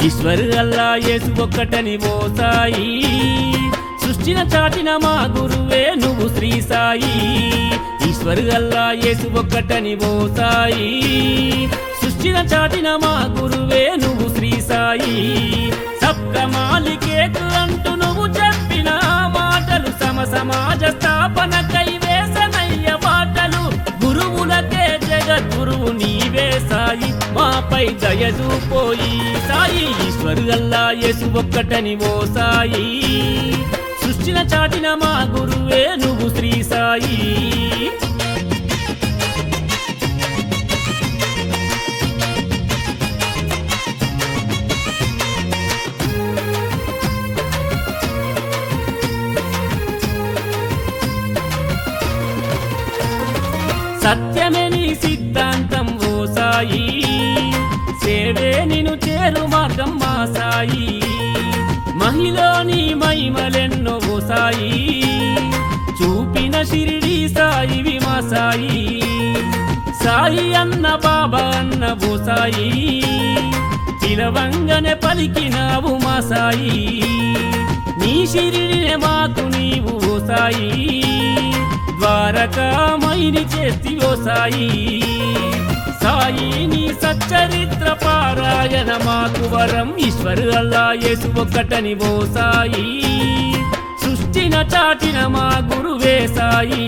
ఈశ్వరు అల్లా యేసు ఒక్కటని ఓ సాయి సృష్టిన చాటిన మా గురువే నువ్వు శ్రీ సాయి ఈశ్వరు అల్లా యేసు ఒక్కటని ఓ సాయి సృష్టిన చాటిన మా గురువే నువ్వు శ్రీ సాయి సప్త మాలికేకు అంటూ నువ్వు చెప్పిన మాటలు సమాజ స్థాపనకై వేసనయ్య బాటలు గురువులకే జగద్గురువు నీవే సాయి మాపై దయచూపోయి సాయి ఈశ్వరు అల్లా యేసు ఒక్కటని ఓ సాయి సృష్టిన చాటిన మా గురువే నువ్వు శ్రీ సాయి సత్యమే నీ సిద్ధాంతం ఓ సాయి సేవే నిను చేరు మార్గం మా సాయి మహిలోని మహిమలెన్నో ఓ సాయి చూపిన షిరిడి సాయివి మా సాయి సాయి అన్న బాబా అన్న ఓ సాయి పిలవంగనే పలికినావు మా సాయి నీ షిరిడినే మాకు నీవు ఓ సాయి ద్వారకామయిని చేస్తివో సాయి సాయి నీ సచ్చరిత్ర పారాయణ మాకు వరం ఈశ్వరు అల్లా యేసు ఒక్కటని ఓ సాయి సృష్టిన చాటిన మా గురువే సాయి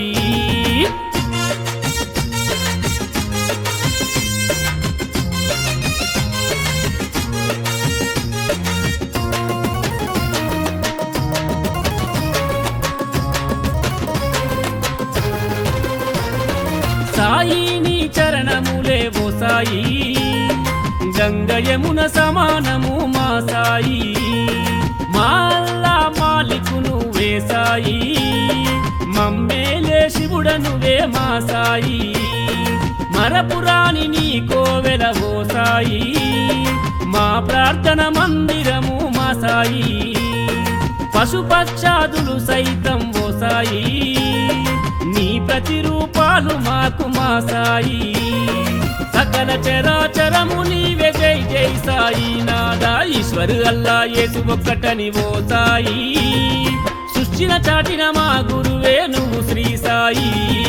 సాయి నీ చరణములే ఓ సాయి గంగయమున సమానము మా సాయి మా అల్లా మాలికు నువ్వే సాయి మమ్మేలే శివుడ నువ్వే మా సాయి మరపురాని నీ కోవెల ఓ సాయి మా ప్రార్థన మందిరము మా సాయి పశుపక్షాదులు సైతం ఓ సాయి నీ ప్రతిరూపాలు మాకు మా సాయి సకల చరాచరము నీవే జై జై సాయి నాదా ఈశ్వరు అల్లా యేసు ఒక్కటని ఓ సాయి సృష్టిన చాటిన మా గురువే నువ్వు శ్రీ సాయి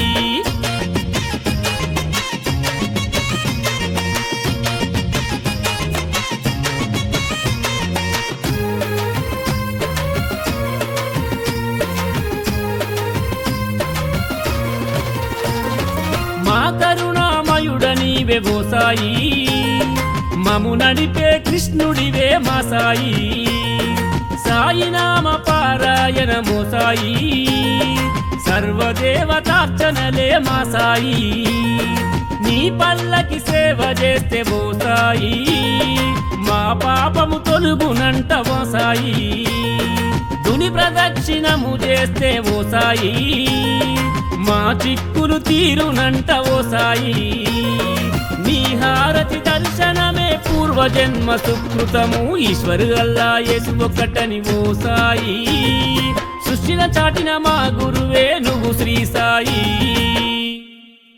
మా కరుణామయుడ నీవే ఓ సాయి మము నడిపే కృష్ణుడివే మా సాయి సాయి నామ పారాయణమో సాయి సర్వదేవతార్చనలే మా సాయి నీ పల్లకి సేవ చేస్తే ఓ సాయి మా పాపము తొలుగునంట ఓ సాయి దుని ప్రదక్షిణము చేస్తే ఓ సాయి మా చిక్కులు తీరునంట ఓ సాయి నీ హారతి దర్శనమే పూర్వజన్మ సుకృతము ఈశ్వరు అల్లా యేసు ఒక్కటని ఓ సాయి సృష్టిన చాటిన మా గురువే నువ్వు శ్రీ సాయి